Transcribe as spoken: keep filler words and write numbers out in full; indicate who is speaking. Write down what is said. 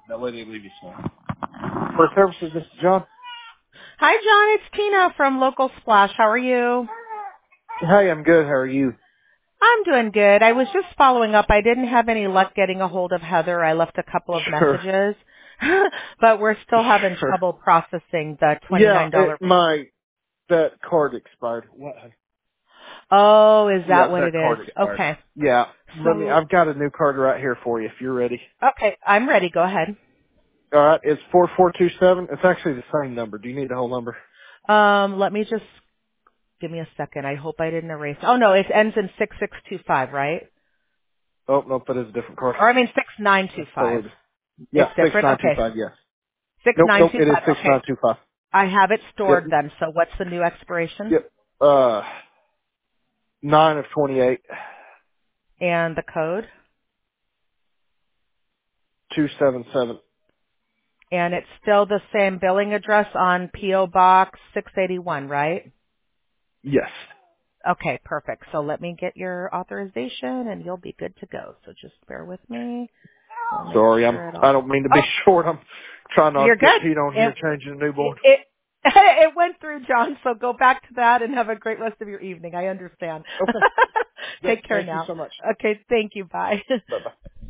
Speaker 1: That way they leave you some. For services, this is John.
Speaker 2: Hi, John. It's Tina from Local Splash. How are you?
Speaker 1: Hey, I'm good. How are you?
Speaker 2: I'm doing good. I was just following up. I didn't have any luck getting a hold of Heather. I left a couple of
Speaker 1: Sure.
Speaker 2: messages, but we're still having
Speaker 1: Sure.
Speaker 2: trouble processing the
Speaker 1: Yeah,
Speaker 2: twenty-nine dollars.
Speaker 1: it, my, that card expired. What?
Speaker 2: Oh, is
Speaker 1: Yeah,
Speaker 2: that what
Speaker 1: that
Speaker 2: it is?
Speaker 1: card expired.
Speaker 2: Okay.
Speaker 1: Yeah. Let me,
Speaker 2: So,
Speaker 1: I've got a new card right here for you if you're ready.
Speaker 2: okay, I'm ready. Go ahead.
Speaker 1: Alright, it's four four two seven. It's actually the same number. Do you need the whole number?
Speaker 2: Um, let me just, give me a second. I hope I didn't erase. Oh, no, it ends in six six two five, right?
Speaker 1: Oh, nope, that is a different card.
Speaker 2: Or I mean six nine two
Speaker 1: That's
Speaker 2: five.
Speaker 1: totally,
Speaker 2: It's
Speaker 1: yeah,
Speaker 2: different? Okay.
Speaker 1: six nine two five, yes. Nope, nope, it is
Speaker 2: six nine two five. Okay.
Speaker 1: six nine two five.
Speaker 2: I have it
Speaker 1: Yep,
Speaker 2: stored then. So what's the new expiration
Speaker 1: yep. Uh, nine of twenty-eight,
Speaker 2: and the code?
Speaker 1: two seven seven.
Speaker 2: And it's still the same billing address on P O Box six eighty-one, right?
Speaker 1: Yes.
Speaker 2: Okay, perfect. So let me get your authorization and you'll be good to go. So just bear with me. We'll make
Speaker 1: Sorry, I'm,
Speaker 2: sure it
Speaker 1: I
Speaker 2: all.
Speaker 1: don't mean to be
Speaker 2: Oh,
Speaker 1: short. I'm trying not
Speaker 2: you're
Speaker 1: to get
Speaker 2: good.
Speaker 1: Pete on
Speaker 2: It
Speaker 1: here changing a
Speaker 2: it
Speaker 1: newborn.
Speaker 2: it, it went through, John. So go back to that and have a great rest of your evening. I understand.
Speaker 1: Okay. Yep.
Speaker 2: Take care
Speaker 1: Thank you
Speaker 2: now.
Speaker 1: so much.
Speaker 2: Okay, thank you. Bye.
Speaker 1: Bye bye.